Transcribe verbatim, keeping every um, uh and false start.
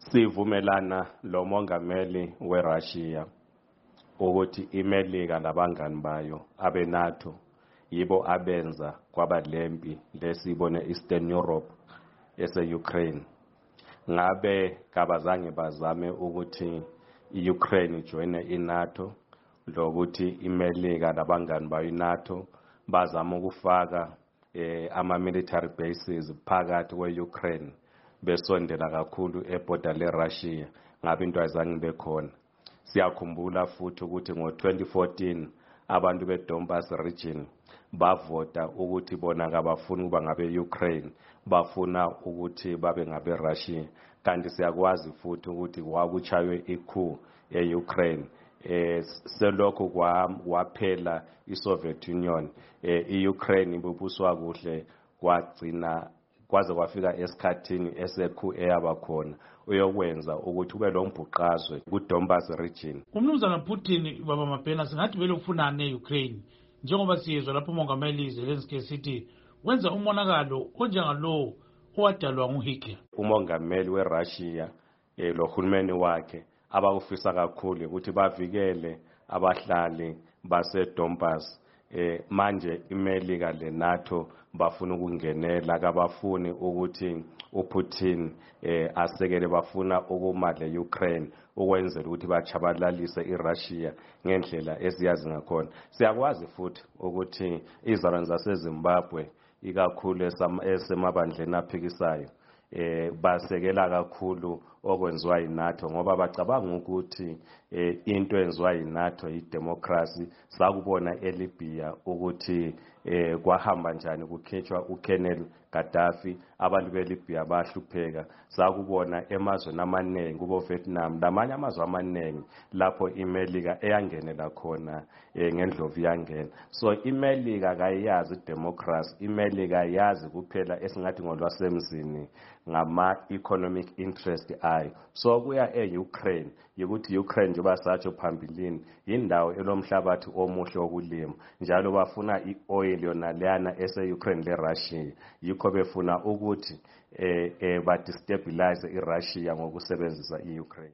Sivumelana lo mongameli weRussia ukuthi iMelika nabangani bayo abeNATO yibo abenza kwabalempi lesibone Eastern Europe ese-Ukraine. Ngabe kabazange bazame ukuthi i-Ukraine ijoine i-NATO lokuthi iMelika nabangani bayo i-NATO bazama ukufaka eh, ama-military bases phakathi kwe-Ukraine besondela kakhulu eborder le-Russia ngabe into ayizange bekhona. Siyakhumbula futhi ukuthi ngo twenty fourteen abantu be-Donbas region bavota ukuthi bona kabafuni ukuba ngabe Ukraine bafuna ukuthi babe ngabe Russia, kanti siyakwazi futhi ukuthi kwakuchaywe ikhu e-Ukraine eh selokho kwaphela i-Soviet Union eh i-Ukraine ibubuswa kuhle kwagcina kwaze kwafika esikhathini esekhu eyaba khona uyokwenza ukuthi kube lo mbhuqazwe ku-Donbas region. Umnumzana Putin baba Mabhena singathi vele ufunana ne-Ukraine njengoba siyezwa lapho umongameli Zelensky sithi wenza umonakalo onjengalowo owadalwa nguHitler. Umongameli weRussia eh, lo hulumeni wakhe abakufisa kakhulu ukuthi bavikele abahlali base-Donbas. Eh, manje iMelika le-NATO bafuna ukungenela kabafuni ukuthi uPutin eh, asekele bafuna ukuma le-Ukraine ukwenzela ukuthi bachabalalise iRussia ngendlela esiyazi ngakhona. Siyakwazi futhi ukuthi izizalwane zaseZimbabwe ikakhulu esemabandleni aphikisayo eh basekela kakhulu okwenziwa yiNATO ngoba bacabanga ukuthi eh, into enziwa yiNATO idemocracy. Sakubona eLibya ukuthi eh, kwahamba njani kukhethwa uKolonel Gaddafi abantu beLibya bahlupheka. Sakubona emazweni amaningi kubo Vietnam lamanye amazwe amaningi lapho iMelika eyangenela khona eh, ngendlovu yangena. So iMelika kayazi democracy, iMelika yazi kuphela esingathi ngolwasemzini ngama economic interest ayo. So kuya e-Ukraine ukuthi Ukraine njengoba satsho phambilini indawo elomhlabathi omuhle wokulima njalo bafuna i-oil yona leyana ese-Ukraine le-Russia yikho befuna ukuthi eh, eh, badestabilize iRussia ngokusebenzisa i-Ukraine.